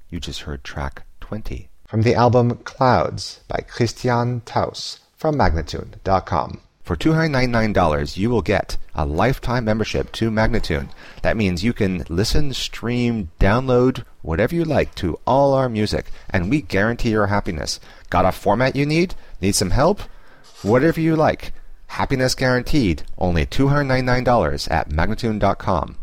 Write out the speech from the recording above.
You just heard track 20. From the album Clouds by Christian Taus from Magnatune.com. For $299, you will get a lifetime membership to Magnatune. That means you can listen, stream, download, whatever you like to all our music, and we guarantee your happiness. Got a format you need? Need some help? Whatever you like. Happiness guaranteed. Only $299 at Magnatune.com.